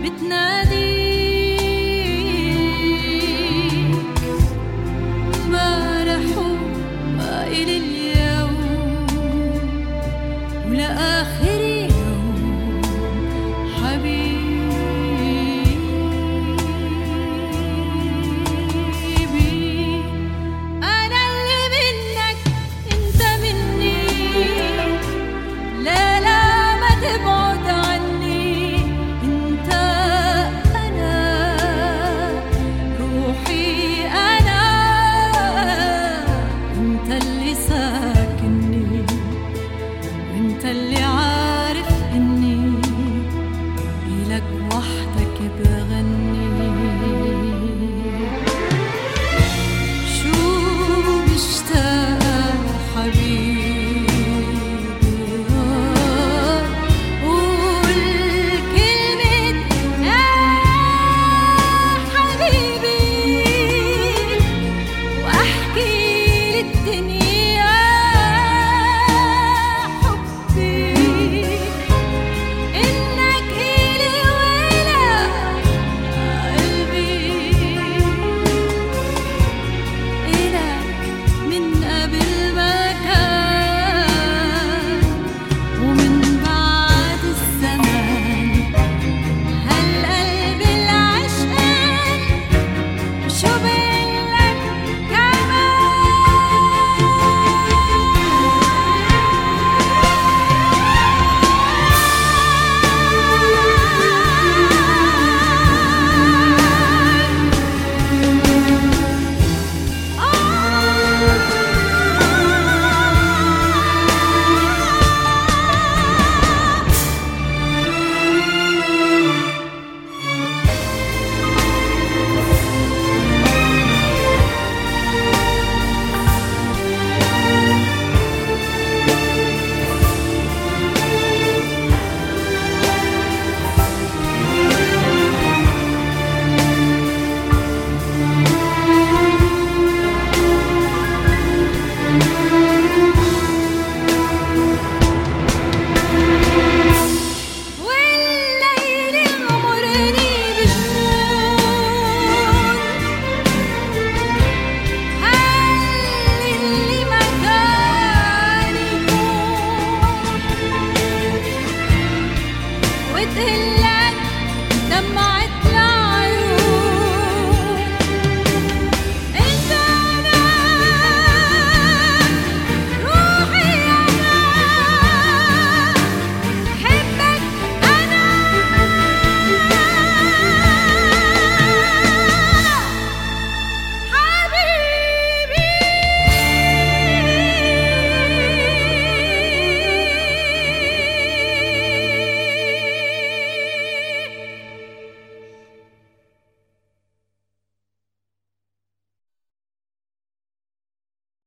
بتناديك امبارح وإلى اليوم ولآخر يوم حبيبي. أنا اللي منك أنت مني، لا لا ما تبعد عني. أنت أنا روحي، أنا أنت اللي ساكنني، وأنت اللي عارف إني إلك وحدك بغني. شو مشتاق حبيبي، قول كلمة يا حبيبي، وأحكي للدنيا حبي، إنك إلي وإلى قلبي، إلك من قبل ما كان ومن بعد الزمان. هالقلب العشقان شو بقلك والليل يغمرني بجنون؟ هل اللي ما كان يكون وتقلك دمعة